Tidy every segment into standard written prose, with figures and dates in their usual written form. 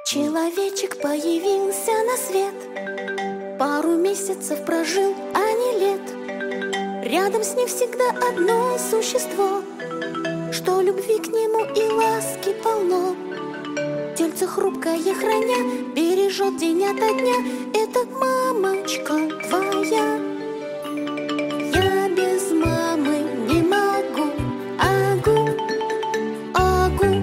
Человечек появился на свет, пару месяцев прожил, а не лет. Рядом с ним всегда одно существо, что любви к нему и ласки полно. Тельце хрупкое храня, бережет день ото дня. Это мамочка твоя. Я без мамы не могу, агу, агу.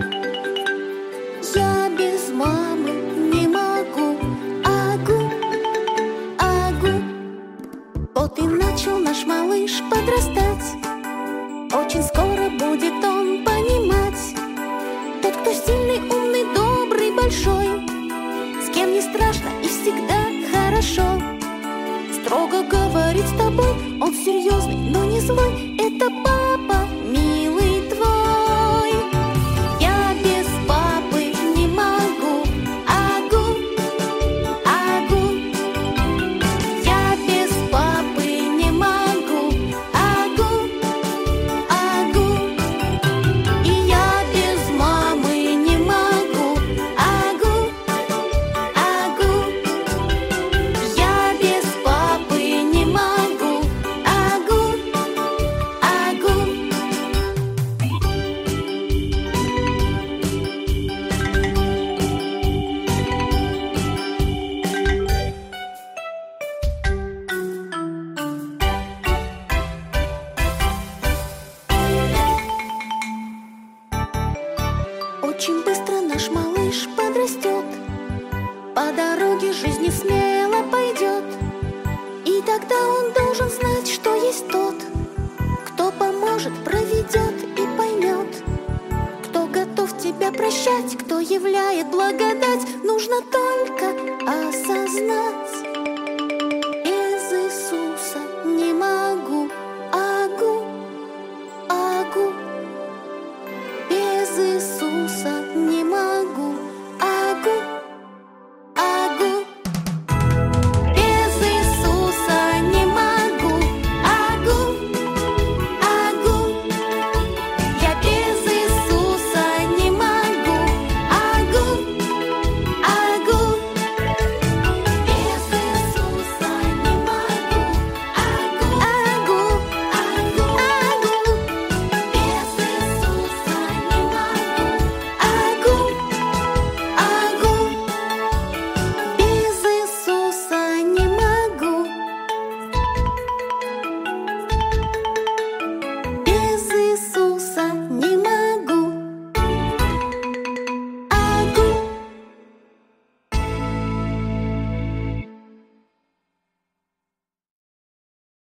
Я без мамы не могу, агу, агу. Вот и начал наш малыш подрастать. Очень скоро будет он понимать. Тот, кто сильный, умный, добрый, большой, с кем не страшно и всегда хорошо. Строго говорит с тобой, он серьезный, но не злой. Это папа, милый твой. Я без папы не могу, агу, агу. Я без папы не могу, агу, агу. И я без мамы не могу, агу, агу. Я без папы не могу, агу, агу. Очень быстро наш малыш подрастет, по дороге жизни смело пойдет. И тогда он должен знать, что есть тот, кто поможет, проведет и поймет, кто готов тебя прощать, кто являет благодать. Нужно только осознать: без Иисуса не могу, агу, агу. Без Иисуса